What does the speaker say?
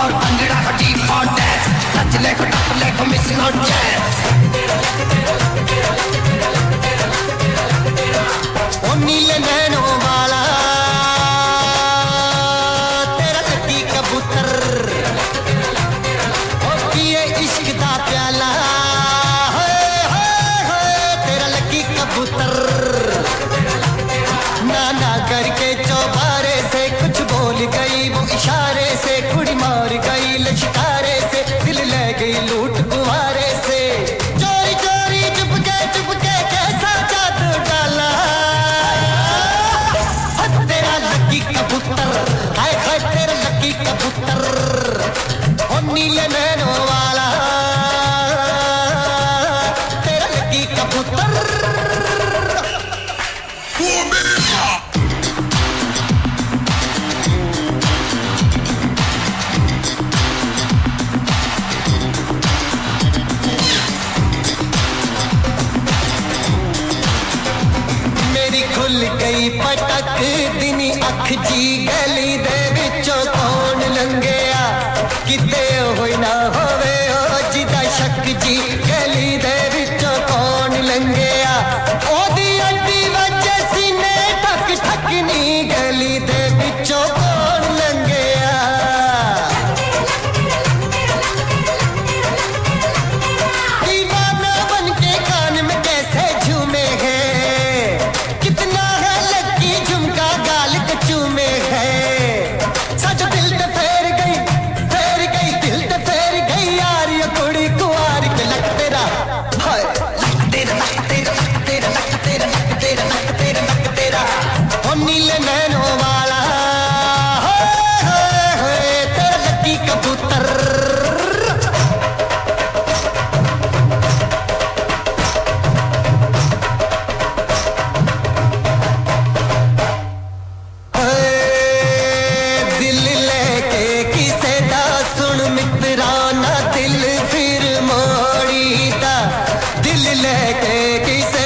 for Bhangra, for G for dance. Touch leg for top leg for missing out chance. ओ नीले नैनों वाला तेरा lucky कबूतर, ओ पिए इश्क दा प्याला, तेरा लकी कबूतर। नाना करके चौबारे से कुछ बोल गई वो इशारे से, कुड़ी मार गई लश्कारे से, दिल ले गई लूट कुंवारे से। चोरी चोरी चुपके कैसा जादू डाला तेरा लकी कबूतर, हाय हाय तेरा लकी कबूतर। ओ नीले नैनों वाला तेरा लकी कबूतर। खुल गई पटक दिनी अख जी, गली दे विचों कौन लंघिया, किते होई ना होवे ओ जिदा शक जी, गली दे विचों कौन लंघिया, ओदी अड्डी वजे सीने ठक ठक नी, गली दे विचों कौन लंघिया। दीवाना बन के कान में कैसे झूमे है, कितना है लकी झुमका गाल के चूमे है। सच दिल ते फेर गई दिल ते फेर गई यार, ये कुड़ी कुंवार के लक तेरा, हाय लक तेरा लक तेरा लक तेरा लक तेरा लक तेरा लक तेरा लक तेरा। ओ नीले नैनों वाला तेरा लकी कबूतर। दिल लेके किसे